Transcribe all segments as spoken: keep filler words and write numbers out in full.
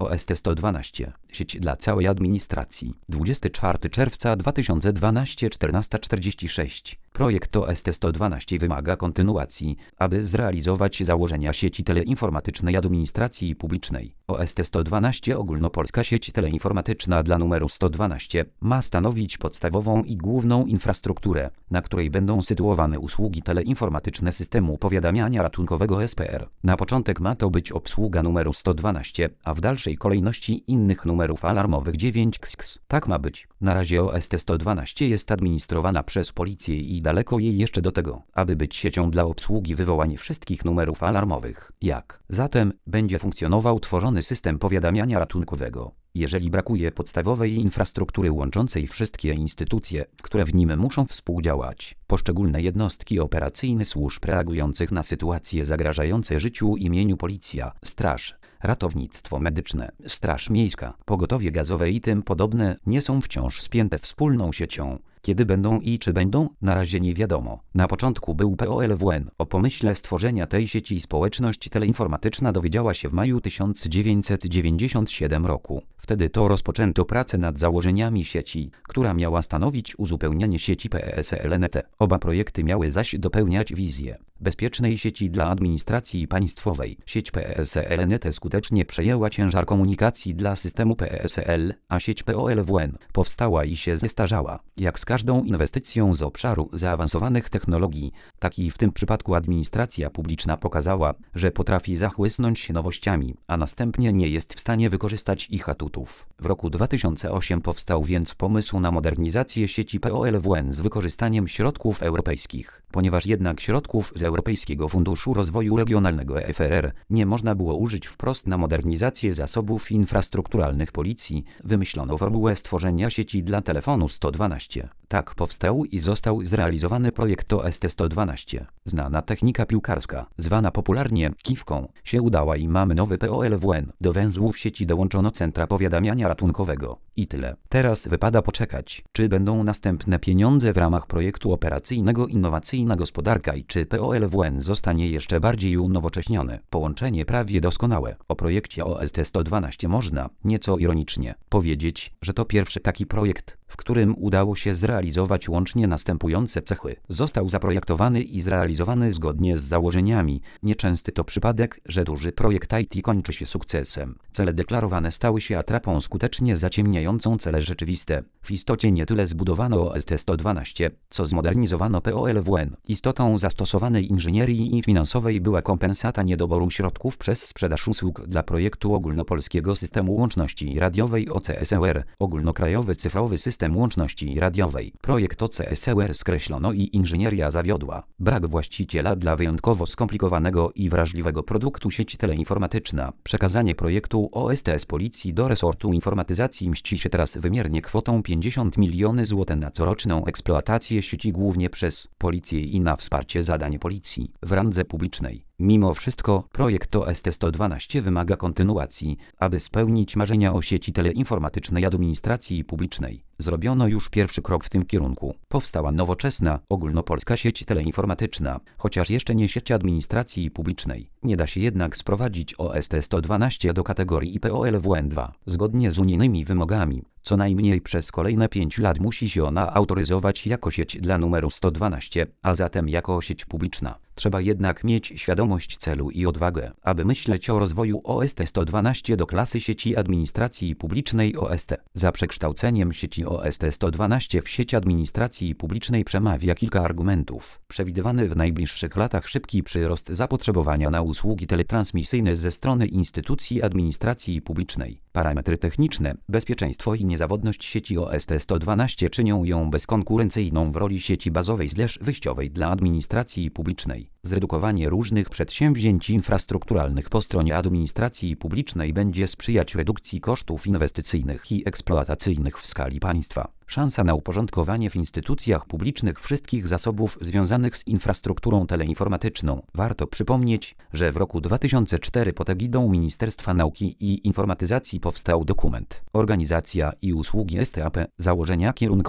O S T sto dwanaście. Sieć dla całej administracji. dwudziestego czwartego czerwca dwa tysiące dwunastego, czternasta czterdzieści sześć. Projekt O S T sto dwanaście wymaga kontynuacji, aby zrealizować założenia sieci teleinformatycznej administracji publicznej. O S T sto dwanaście ogólnopolska sieć teleinformatyczna dla numeru sto dwanaście ma stanowić podstawową i główną infrastrukturę, na której będą sytuowane usługi teleinformatyczne systemu powiadamiania ratunkowego S P R. Na początek ma to być obsługa numeru sto dwanaście, a w dalszej kolejności innych numerów alarmowych dziewięć K S K S. Tak ma być. Na razie O S T sto dwanaście jest administrowana przez policję i daleko jej jeszcze do tego, aby być siecią dla obsługi wywołań wszystkich numerów alarmowych. Jak zatem będzie funkcjonował tworzony system powiadamiania ratunkowego? Jeżeli brakuje podstawowej infrastruktury łączącej wszystkie instytucje, które w nim muszą współdziałać, poszczególne jednostki operacyjne służb reagujących na sytuacje zagrażające życiu i mieniu policja, straż, ratownictwo medyczne, straż miejska, pogotowie gazowe i tym podobne nie są wciąż spięte wspólną siecią. Kiedy będą i czy będą, na razie nie wiadomo. Na początku był P O L W N. O pomyśle stworzenia tej sieci społeczność teleinformatyczna dowiedziała się w maju tysiąc dziewięćset dziewięćdziesiątego siódmego roku. Wtedy to rozpoczęto pracę nad założeniami sieci, która miała stanowić uzupełnienie sieci P S L N T. Oba projekty miały zaś dopełniać wizję bezpiecznej sieci dla administracji państwowej. Sieć P S L N T skutecznie przejęła ciężar komunikacji dla systemu P S L, a sieć P O L W N powstała i się zestarzała. Jak z każdą inwestycją z obszaru zaawansowanych technologii, tak i w tym przypadku administracja publiczna pokazała, że potrafi zachłysnąć się nowościami, a następnie nie jest w stanie wykorzystać ich atutów. W roku dwa tysiące ósmym powstał więc pomysł na modernizację sieci P O L W N z wykorzystaniem środków europejskich. Ponieważ jednak środków z Europejskiego Funduszu Rozwoju Regionalnego E F R R nie można było użyć wprost na modernizację zasobów infrastrukturalnych policji, wymyślono formułę stworzenia sieci dla telefonu sto dwanaście. Tak powstał i został zrealizowany projekt O S T sto dwanaście. Znana technika piłkarska, zwana popularnie kiwką, się udała i mamy nowy P O L W N. Do węzłów sieci dołączono centra powiadamiania ratunkowego. I tyle. Teraz wypada poczekać, czy będą następne pieniądze w ramach projektu operacyjnego Innowacyjna Gospodarka i czy P O L W N zostanie jeszcze bardziej unowocześniony. Połączenie prawie doskonałe. O projekcie O S T sto dwanaście można, nieco ironicznie, powiedzieć, że to pierwszy taki projekt, w którym udało się zrealizować łącznie następujące cechy. Został zaprojektowany i zrealizowany zgodnie z założeniami. Nieczęsty to przypadek, że duży projekt I T kończy się sukcesem. Cele deklarowane stały się atrapą skutecznie zaciemniającą cele rzeczywiste. W istocie nie tyle zbudowano O S T sto dwanaście, co zmodernizowano P O L W N. Istotą zastosowanej inżynierii i finansowej była kompensata niedoboru środków przez sprzedaż usług dla projektu Ogólnopolskiego Systemu Łączności Radiowej O C S E R, Ogólnokrajowy Cyfrowy System Łączności Radiowej. Projekt O C S E R skreślono i inżynieria zawiodła. Brak właściciela dla wyjątkowo skomplikowanego i wrażliwego produktu sieć teleinformatyczna. Przekazanie projektu O S T z Policji do resortu informatyzacji mści się teraz wymiernie kwotą pięćdziesiąt milionów złotych na coroczną eksploatację sieci głównie przez Policję i na wsparcie zadań Policji w randze publicznej. Mimo wszystko projekt O S T sto dwanaście wymaga kontynuacji, aby spełnić marzenia o sieci teleinformatycznej administracji publicznej. Zrobiono już pierwszy krok w tym kierunku. Powstała nowoczesna, ogólnopolska sieć teleinformatyczna, chociaż jeszcze nie sieć administracji publicznej. Nie da się jednak sprowadzić O S T sto dwanaście do kategorii P O L W N dwa. Zgodnie z unijnymi wymogami, co najmniej przez kolejne pięć lat musi się ona autoryzować jako sieć dla numeru sto dwanaście, a zatem jako sieć publiczna. Trzeba jednak mieć świadomość celu i odwagę, aby myśleć o rozwoju O S T sto dwanaście do klasy sieci administracji publicznej O S T. Za przekształceniem sieci O S T sto dwanaście w sieć administracji publicznej przemawia kilka argumentów. Przewidywany w najbliższych latach szybki przyrost zapotrzebowania na usługi teletransmisyjne ze strony instytucji administracji publicznej. Parametry techniczne, bezpieczeństwo i niezawodność sieci O S T sto dwanaście czynią ją bezkonkurencyjną w roli sieci bazowej slash wyjściowej dla administracji publicznej. Zredukowanie różnych przedsięwzięć infrastrukturalnych po stronie administracji publicznej będzie sprzyjać redukcji kosztów inwestycyjnych i eksploatacyjnych w skali państwa. Szansa na uporządkowanie w instytucjach publicznych wszystkich zasobów związanych z infrastrukturą teleinformatyczną. Warto przypomnieć, że w roku dwa tysiące czwartym pod egidą Ministerstwa Nauki i Informatyzacji powstał dokument Organizacja i usługi S T A P, założenia kierunkowe.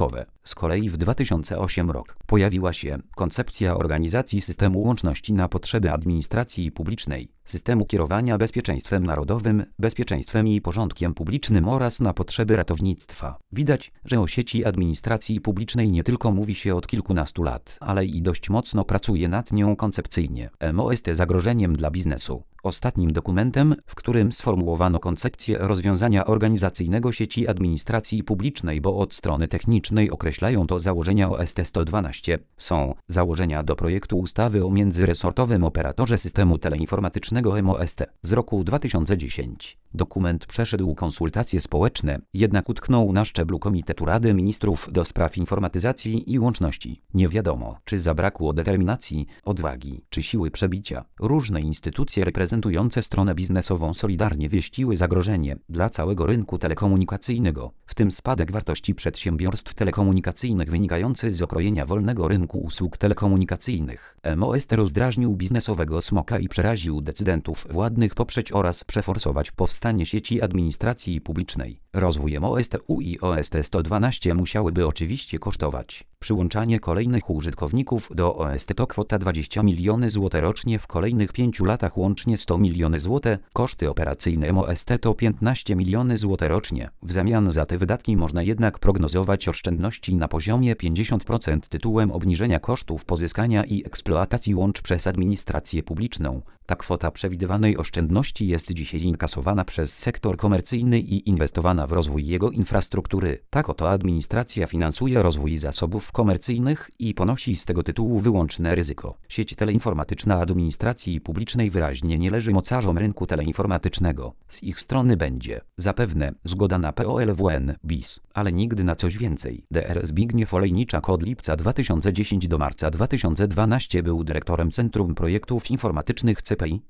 Z kolei w dwa tysiące ósmym rok pojawiła się koncepcja organizacji systemu łączności na potrzeby administracji publicznej, systemu kierowania bezpieczeństwem narodowym, bezpieczeństwem i porządkiem publicznym oraz na potrzeby ratownictwa. Widać, że o sieci administracji publicznej nie tylko mówi się od kilkunastu lat, ale i dość mocno pracuje nad nią koncepcyjnie. M O S T zagrożeniem dla biznesu. Ostatnim dokumentem, w którym sformułowano koncepcję rozwiązania organizacyjnego sieci administracji publicznej, bo od strony technicznej określają to założenia O S T sto dwanaście, są założenia do projektu ustawy o międzyresortowym operatorze systemu teleinformatycznego M O S T z roku dwa tysiące dziesiątego. Dokument przeszedł konsultacje społeczne, jednak utknął na szczeblu Komitetu Rady Ministrów do spraw informatyzacji i łączności. Nie wiadomo, czy zabrakło determinacji, odwagi, czy siły przebicia. Różne instytucje reprezentujące stronę biznesową solidarnie wieściły zagrożenie dla całego rynku telekomunikacyjnego, w tym spadek wartości przedsiębiorstw telekomunikacyjnych wynikający z okrojenia wolnego rynku usług telekomunikacyjnych. M O S T rozdrażnił biznesowego smoka i przeraził decydentów władnych poprzeć oraz przeforsować powstanie sieci administracji publicznej. Rozwój M O S T U i O S T sto dwanaście musiałyby oczywiście kosztować. Przyłączanie kolejnych użytkowników do O S T to kwota dwadzieścia milionów złotych rocznie, w kolejnych pięciu latach łącznie sto milionów złotych, koszty operacyjne M O S T to piętnaście milionów złotych rocznie. W zamian za te wydatki można jednak prognozować oszczędności na poziomie pięćdziesiąt procent tytułem obniżenia kosztów pozyskania i eksploatacji łącz przez administrację publiczną. Ta kwota przewidywanej oszczędności jest dzisiaj inkasowana przez sektor komercyjny i inwestowana w rozwój jego infrastruktury. Tak oto administracja finansuje rozwój zasobów komercyjnych i ponosi z tego tytułu wyłączne ryzyko. Sieć teleinformatyczna administracji publicznej wyraźnie nie leży mocarzom rynku teleinformatycznego. Z ich strony będzie zapewne zgoda na P O L W N bis, ale nigdy na coś więcej. Dr Zbigniew Olejniczak od lipca dwa tysiące dziesiątego do marca dwa tysiące dwunastego był dyrektorem Centrum Projektów Informatycznych C P I.